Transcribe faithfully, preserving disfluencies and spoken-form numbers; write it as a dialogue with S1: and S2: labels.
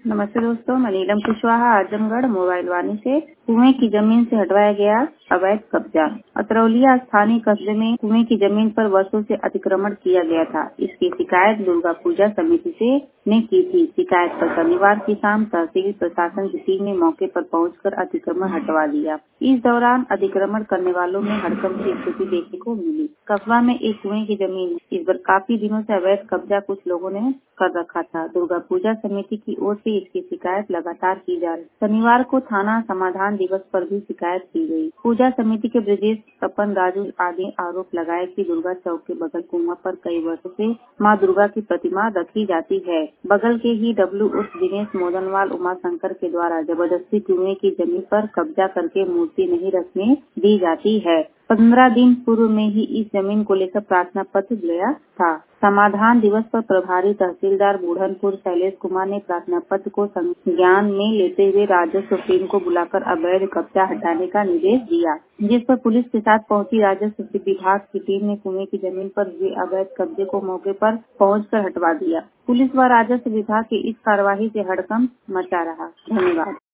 S1: नमस्ते दोस्तों, मैं नीलम कुशवाहा आजमगढ़ मोबाइल वानी से। कुएं की जमीन से हटवाया गया अवैध कब्जा। अतरौलिया स्थानीय कस्बे में कुएं की जमीन पर वर्षों से अतिक्रमण किया गया था। इसकी शिकायत दुर्गा पूजा समिति से ने की थी। शिकायत पर शनिवार की शाम तहसील प्रशासन की टीम ने मौके पर पहुंचकर अतिक्रमण हटवा लिया। इस दौरान अतिक्रमण करने वालों में हड़कंप की स्थिति देखने को मिली। कस्बा में एक कुएं की जमीन इस बार काफी दिनों से अवैध कब्जा कुछ लोगों ने कर रखा था। दुर्गा पूजा समिति की ओर से इसकी शिकायत लगातार की जा रही। शनिवार को थाना समाधान दिवस पर भी शिकायत की गई। पूजा समिति के ब्रजेश तपन राजू आदि आरोप लगाए कि दुर्गा चौक के बगल कुआं पर कई वर्षों से मां दुर्गा की प्रतिमा रखी जाती है। बगल के ही डब्ल्यू उर्फ दिनेश मोदनवाल उमा शंकर के द्वारा जबरदस्ती कुएं की जमीन पर कब्जा करके मूर्ति नहीं रखने दी जाती है। पंद्रह दिन पूर्व में ही इस जमीन को लेकर प्रार्थना पत्र दिया था। समाधान दिवस पर प्रभारी तहसीलदार बुढ़नपुर शैलेश कुमार ने प्रार्थना पत्र को संज्ञान में लेते हुए राजस्व टीम को बुलाकर अवैध कब्जा हटाने का निर्देश दिया, जिस पर पुलिस के साथ पहुंची राजस्व विभाग की टीम ने कुएं की जमीन पर हुए अवैध कब्जे को मौके पर पहुंचकर हटवा दिया। पुलिस व राजस्व विभाग की इस कार्यवाही से हड़कंप मचा रहा। धन्यवाद।